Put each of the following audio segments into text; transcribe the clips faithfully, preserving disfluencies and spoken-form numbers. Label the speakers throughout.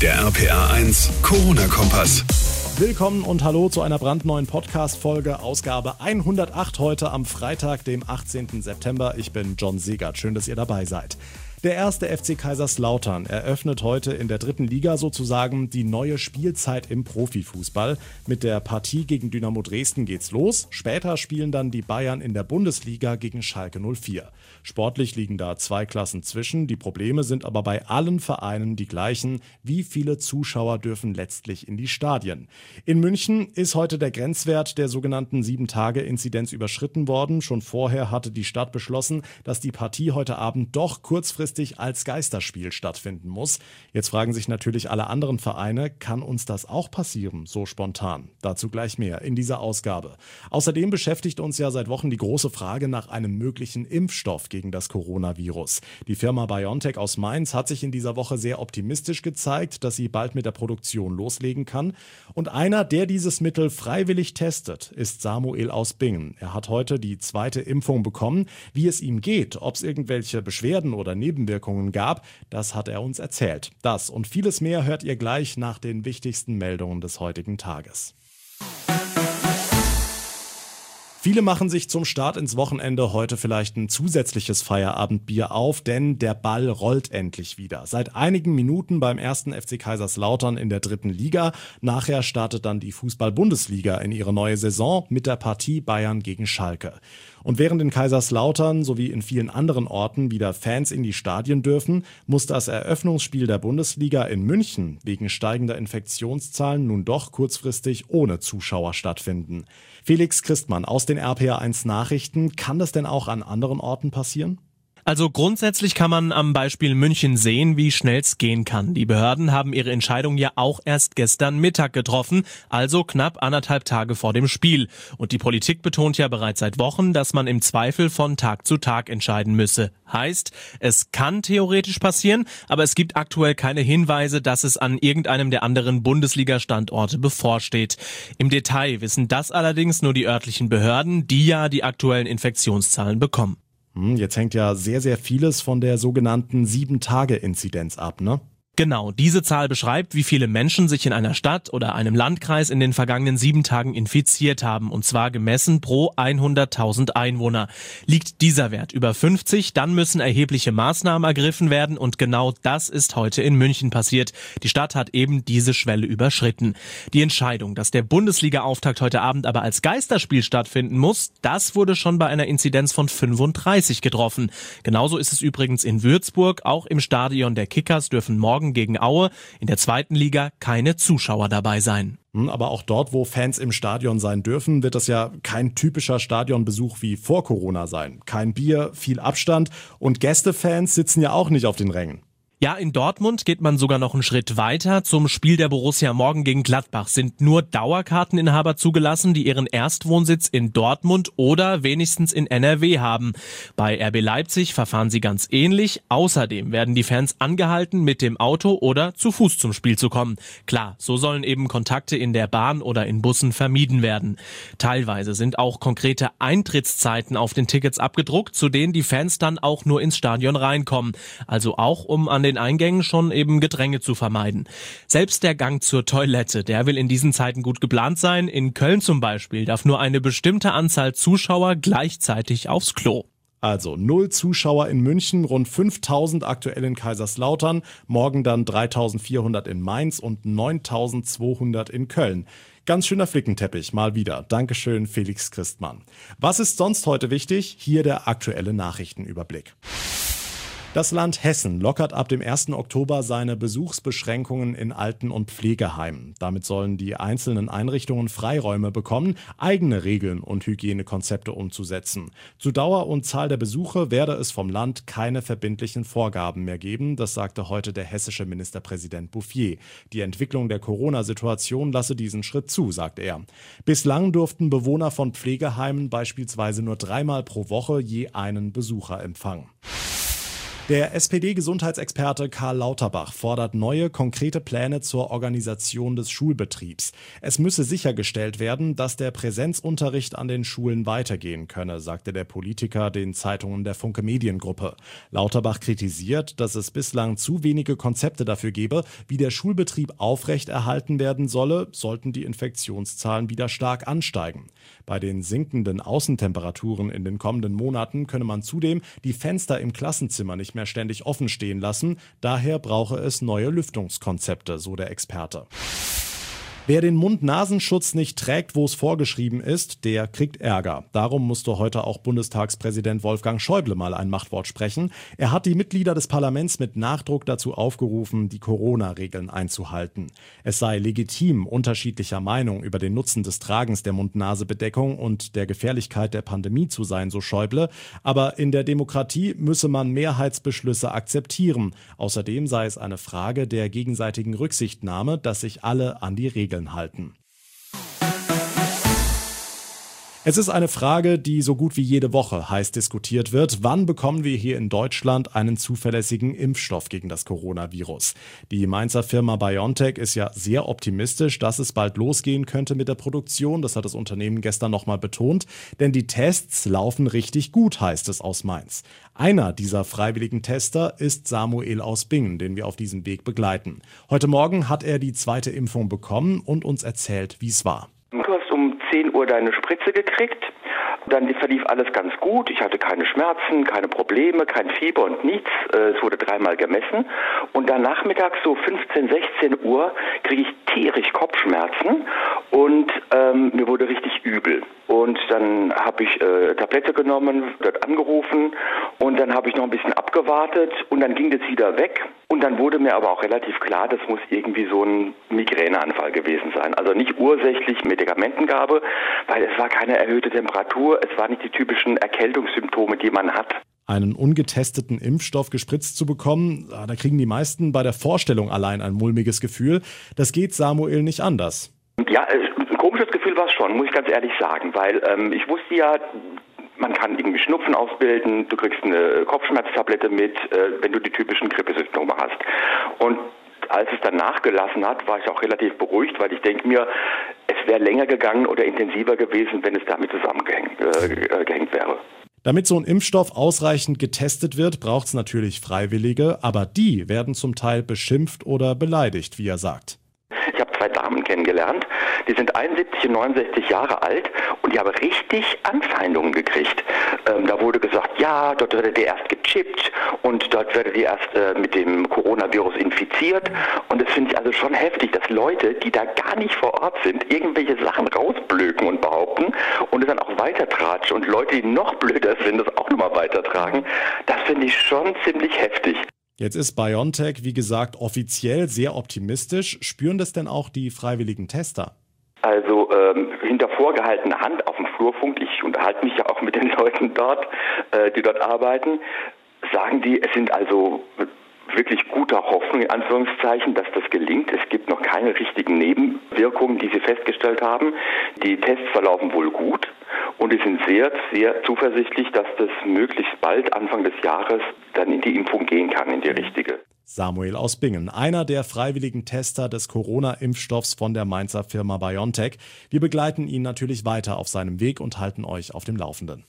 Speaker 1: Der R P R eins Corona-Kompass.
Speaker 2: Willkommen und hallo zu einer brandneuen Podcast-Folge, Ausgabe hundertacht heute am Freitag, dem achtzehnten September. Ich bin John Segert, schön, dass ihr dabei seid. Der erste F C Kaiserslautern eröffnet heute in der dritten Liga sozusagen die neue Spielzeit im Profifußball. Mit der Partie gegen Dynamo Dresden geht's los. Später spielen dann die Bayern in der Bundesliga gegen Schalke null vier. Sportlich liegen da zwei Klassen zwischen. Die Probleme sind aber bei allen Vereinen die gleichen. Wie viele Zuschauer dürfen letztlich in die Stadien? In München ist heute der Grenzwert der sogenannten sieben Tage Inzidenz überschritten worden. Schon vorher hatte die Stadt beschlossen, dass die Partie heute Abend doch kurzfristig als Geisterspiel stattfinden muss. Jetzt fragen sich natürlich alle anderen Vereine, kann uns das auch passieren, so spontan? Dazu gleich mehr in dieser Ausgabe. Außerdem beschäftigt uns ja seit Wochen die große Frage nach einem möglichen Impfstoff gegen das Coronavirus. Die Firma BioNTech aus Mainz hat sich in dieser Woche sehr optimistisch gezeigt, dass sie bald mit der Produktion loslegen kann. Und einer, der dieses Mittel freiwillig testet, ist Samuel aus Bingen. Er hat heute die zweite Impfung bekommen. Wie es ihm geht, ob es irgendwelche Beschwerden oder Nebenwirkungen Nebenwirkungen gab, das hat er uns erzählt. Das und vieles mehr hört ihr gleich nach den wichtigsten Meldungen des heutigen Tages. Viele machen sich zum Start ins Wochenende heute vielleicht ein zusätzliches Feierabendbier auf, denn der Ball rollt endlich wieder. Seit einigen Minuten beim ersten F C Kaiserslautern in der dritten Liga. Nachher startet dann die Fußball-Bundesliga in ihre neue Saison mit der Partie Bayern gegen Schalke. Und während in Kaiserslautern sowie in vielen anderen Orten wieder Fans in die Stadien dürfen, muss das Eröffnungsspiel der Bundesliga in München wegen steigender Infektionszahlen nun doch kurzfristig ohne Zuschauer stattfinden. Felix Christmann aus den R P R eins Nachrichten. Kann das denn auch an anderen Orten passieren?
Speaker 3: Also grundsätzlich kann man am Beispiel München sehen, wie schnell es gehen kann. Die Behörden haben ihre Entscheidung ja auch erst gestern Mittag getroffen, also knapp anderthalb Tage vor dem Spiel. Und die Politik betont ja bereits seit Wochen, dass man im Zweifel von Tag zu Tag entscheiden müsse. Heißt, es kann theoretisch passieren, aber es gibt aktuell keine Hinweise, dass es an irgendeinem der anderen Bundesliga-Standorte bevorsteht. Im Detail wissen das allerdings nur die örtlichen Behörden, die ja die aktuellen Infektionszahlen bekommen.
Speaker 2: Jetzt hängt ja sehr, sehr vieles von der sogenannten sieben Tage Inzidenz ab, ne?
Speaker 3: Genau, diese Zahl beschreibt, wie viele Menschen sich in einer Stadt oder einem Landkreis in den vergangenen sieben Tagen infiziert haben, und zwar gemessen pro hunderttausend Einwohner. Liegt dieser Wert über fünfzig, dann müssen erhebliche Maßnahmen ergriffen werden, und genau das ist heute in München passiert. Die Stadt hat eben diese Schwelle überschritten. Die Entscheidung, dass der Bundesliga-Auftakt heute Abend aber als Geisterspiel stattfinden muss, das wurde schon bei einer Inzidenz von fünfunddreißig getroffen. Genauso ist es übrigens in Würzburg. Auch im Stadion der Kickers dürfen morgen gegen Aue in der zweiten Liga keine Zuschauer dabei sein.
Speaker 2: Aber auch dort, wo Fans im Stadion sein dürfen, wird das ja kein typischer Stadionbesuch wie vor Corona sein. Kein Bier, viel Abstand und Gästefans sitzen ja auch nicht auf den Rängen.
Speaker 3: Ja, in Dortmund geht man sogar noch einen Schritt weiter. Zum Spiel der Borussia morgen gegen Gladbach sind nur Dauerkarteninhaber zugelassen, die ihren Erstwohnsitz in Dortmund oder wenigstens in N R W haben. Bei R B Leipzig verfahren sie ganz ähnlich. Außerdem werden die Fans angehalten, mit dem Auto oder zu Fuß zum Spiel zu kommen. Klar, so sollen eben Kontakte in der Bahn oder in Bussen vermieden werden. Teilweise sind auch konkrete Eintrittszeiten auf den Tickets abgedruckt, zu denen die Fans dann auch nur ins Stadion reinkommen. Also auch um an den Eingängen schon eben Gedränge zu vermeiden. Selbst der Gang zur Toilette, der will in diesen Zeiten gut geplant sein. In Köln zum Beispiel darf nur eine bestimmte Anzahl Zuschauer gleichzeitig aufs Klo.
Speaker 2: Also null Zuschauer in München, rund fünftausend aktuell in Kaiserslautern, morgen dann dreitausendvierhundert in Mainz und neuntausendzweihundert in Köln. Ganz schöner Flickenteppich, mal wieder. Dankeschön, Felix Christmann. Was ist sonst heute wichtig? Hier der aktuelle Nachrichtenüberblick. Das Land Hessen lockert ab dem ersten Oktober seine Besuchsbeschränkungen in Alten- und Pflegeheimen. Damit sollen die einzelnen Einrichtungen Freiräume bekommen, eigene Regeln und Hygienekonzepte umzusetzen. Zu Dauer und Zahl der Besuche werde es vom Land keine verbindlichen Vorgaben mehr geben, das sagte heute der hessische Ministerpräsident Bouffier. Die Entwicklung der Corona-Situation lasse diesen Schritt zu, sagt er. Bislang durften Bewohner von Pflegeheimen beispielsweise nur dreimal pro Woche je einen Besucher empfangen. Der S P D-Gesundheitsexperte Karl Lauterbach fordert neue, konkrete Pläne zur Organisation des Schulbetriebs. Es müsse sichergestellt werden, dass der Präsenzunterricht an den Schulen weitergehen könne, sagte der Politiker den Zeitungen der Funke Mediengruppe. Lauterbach kritisiert, dass es bislang zu wenige Konzepte dafür gebe, wie der Schulbetrieb aufrechterhalten werden solle, sollten die Infektionszahlen wieder stark ansteigen. Bei den sinkenden Außentemperaturen in den kommenden Monaten könne man zudem die Fenster im Klassenzimmer nicht mehr ständig offen stehen lassen. Daher brauche es neue Lüftungskonzepte, so der Experte. Wer den Mund-Nasenschutz nicht trägt, wo es vorgeschrieben ist, der kriegt Ärger. Darum musste heute auch Bundestagspräsident Wolfgang Schäuble mal ein Machtwort sprechen. Er hat die Mitglieder des Parlaments mit Nachdruck dazu aufgerufen, die Corona-Regeln einzuhalten. Es sei legitim, unterschiedlicher Meinung über den Nutzen des Tragens der Mund-Nase-Bedeckung und der Gefährlichkeit der Pandemie zu sein, so Schäuble. Aber in der Demokratie müsse man Mehrheitsbeschlüsse akzeptieren. Außerdem sei es eine Frage der gegenseitigen Rücksichtnahme, dass sich alle an die Regeln halten. Es ist eine Frage, die so gut wie jede Woche heiß diskutiert wird. Wann bekommen wir hier in Deutschland einen zuverlässigen Impfstoff gegen das Coronavirus? Die Mainzer Firma BioNTech ist ja sehr optimistisch, dass es bald losgehen könnte mit der Produktion. Das hat das Unternehmen gestern nochmal betont. Denn die Tests laufen richtig gut, heißt es aus Mainz. Einer dieser freiwilligen Tester ist Samuel aus Bingen, den wir auf diesem Weg begleiten. Heute Morgen hat er die zweite Impfung bekommen und uns erzählt, wie es war.
Speaker 4: Du hast um zehn Uhr deine Spritze gekriegt, dann verlief alles ganz gut. Ich hatte keine Schmerzen, keine Probleme, kein Fieber und nichts. Es wurde dreimal gemessen und dann nachmittags so fünfzehn, sechzehn Uhr kriege ich tierisch Kopfschmerzen und ähm, mir wurde richtig übel. Und dann habe ich äh, Tablette genommen, dort angerufen und dann habe ich noch ein bisschen abgewartet und dann ging das wieder weg. Und dann wurde mir aber auch relativ klar, das muss irgendwie so ein Migräneanfall gewesen sein. Also nicht ursächlich Medikamentengabe, weil es war keine erhöhte Temperatur, es waren nicht die typischen Erkältungssymptome, die man hat.
Speaker 2: Einen ungetesteten Impfstoff gespritzt zu bekommen, da kriegen die meisten bei der Vorstellung allein ein mulmiges Gefühl. Das geht Samuel nicht anders.
Speaker 4: Ja, ein komisches Gefühl war es schon, muss ich ganz ehrlich sagen, weil ähm, ich wusste ja, man kann irgendwie Schnupfen ausbilden, du kriegst eine Kopfschmerztablette mit, äh, wenn du die typischen Grippesymptome hast. Und als es dann nachgelassen hat, war ich auch relativ beruhigt, weil ich denke mir, es wäre länger gegangen oder intensiver gewesen, wenn es damit zusammengehängt äh, gehängt wäre.
Speaker 2: Damit so ein Impfstoff ausreichend getestet wird, braucht es natürlich Freiwillige, aber die werden zum Teil beschimpft oder beleidigt, wie er sagt.
Speaker 4: Ich habe zwei Damen kennengelernt, die sind einundsiebzig und neunundsechzig Jahre alt und die haben richtig Anfeindungen gekriegt. Ähm, da wurde gesagt, ja, dort werdet ihr erst gechippt und dort werdet ihr erst äh, mit dem Coronavirus infiziert. Und das finde ich also schon heftig, dass Leute, die da gar nicht vor Ort sind, irgendwelche Sachen rausblöken und behaupten und es dann auch weitertratschen. Und Leute, die noch blöder sind, das auch nochmal weitertragen. Das finde ich schon ziemlich heftig.
Speaker 2: Jetzt ist BioNTech, wie gesagt, offiziell sehr optimistisch. Spüren das denn auch die freiwilligen Tester?
Speaker 4: Also ähm, hinter vorgehaltener Hand auf dem Flurfunk, ich unterhalte mich ja auch mit den Leuten dort, äh, die dort arbeiten, sagen die, es sind also wirklich guter Hoffnung, in Anführungszeichen, dass das gelingt. Es gibt noch keine richtigen Nebenwirkungen, die sie festgestellt haben. Die Tests verlaufen wohl gut und sie sind sehr, sehr zuversichtlich, dass das möglichst bald, Anfang des Jahres, dann in die Impfung gehen kann, in die richtige.
Speaker 2: Samuel aus Bingen, einer der freiwilligen Tester des Corona-Impfstoffs von der Mainzer Firma BioNTech. Wir begleiten ihn natürlich weiter auf seinem Weg und halten euch auf dem Laufenden.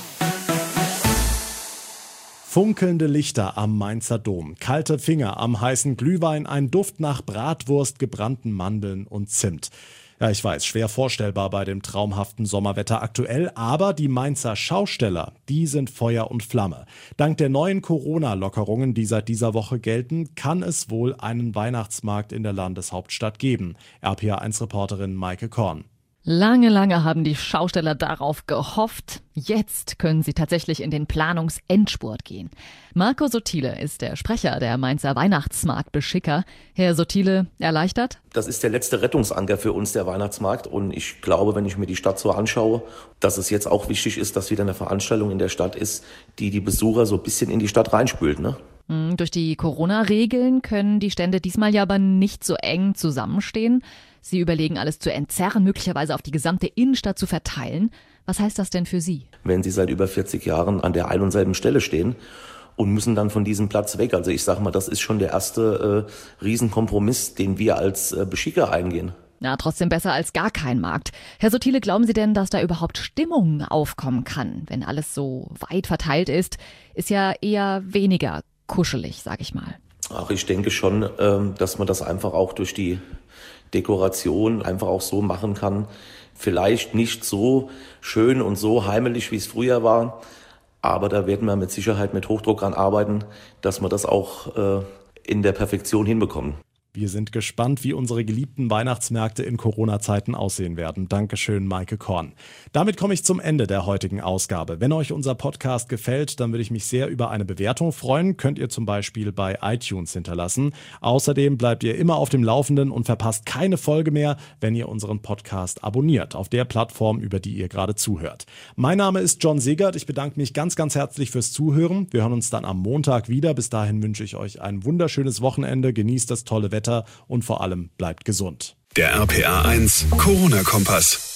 Speaker 2: Funkelnde Lichter am Mainzer Dom, kalte Finger am heißen Glühwein, ein Duft nach Bratwurst, gebrannten Mandeln und Zimt. Ja, ich weiß, schwer vorstellbar bei dem traumhaften Sommerwetter aktuell, aber die Mainzer Schausteller, die sind Feuer und Flamme. Dank der neuen Corona-Lockerungen, die seit dieser Woche gelten, kann es wohl einen Weihnachtsmarkt in der Landeshauptstadt geben. R P A eins Reporterin Maike Korn.
Speaker 5: Lange, lange haben die Schausteller darauf gehofft. Jetzt können sie tatsächlich in den Planungsendspurt gehen. Marco Sottile ist der Sprecher der Mainzer Weihnachtsmarktbeschicker. Herr Sottile, erleichtert?
Speaker 6: Das ist der letzte Rettungsanker für uns, der Weihnachtsmarkt. Und ich glaube, wenn ich mir die Stadt so anschaue, dass es jetzt auch wichtig ist, dass wieder eine Veranstaltung in der Stadt ist, die die Besucher so ein bisschen in die Stadt reinspült, ne?
Speaker 5: Durch die Corona-Regeln können die Stände diesmal ja aber nicht so eng zusammenstehen. Sie überlegen, alles zu entzerren, möglicherweise auf die gesamte Innenstadt zu verteilen. Was heißt das denn für Sie?
Speaker 6: Wenn Sie seit über vierzig Jahren an der einen und selben Stelle stehen und müssen dann von diesem Platz weg. Also ich sage mal, das ist schon der erste äh, Riesenkompromiss, den wir als äh, Beschicker eingehen.
Speaker 5: Ja, trotzdem besser als gar kein Markt. Herr Sottile, glauben Sie denn, dass da überhaupt Stimmung aufkommen kann, wenn alles so weit verteilt ist? Ist ja eher weniger kuschelig, sag ich mal.
Speaker 6: Ach, ich denke schon, ähm, dass man das einfach auch durch die Dekoration einfach auch so machen kann. Vielleicht nicht so schön und so heimelig, wie es früher war, aber da werden wir mit Sicherheit mit Hochdruck dran arbeiten, dass wir das auch äh, in der Perfektion hinbekommen.
Speaker 2: Wir sind gespannt, wie unsere geliebten Weihnachtsmärkte in Corona-Zeiten aussehen werden. Dankeschön, Maike Korn. Damit komme ich zum Ende der heutigen Ausgabe. Wenn euch unser Podcast gefällt, dann würde ich mich sehr über eine Bewertung freuen. Könnt ihr zum Beispiel bei iTunes hinterlassen. Außerdem bleibt ihr immer auf dem Laufenden und verpasst keine Folge mehr, wenn ihr unseren Podcast abonniert, auf der Plattform, über die ihr gerade zuhört. Mein Name ist John Segert. Ich bedanke mich ganz, ganz herzlich fürs Zuhören. Wir hören uns dann am Montag wieder. Bis dahin wünsche ich euch ein wunderschönes Wochenende. Genießt das tolle Wetter und vor allem bleibt gesund.
Speaker 1: Der R P A eins Corona-Kompass.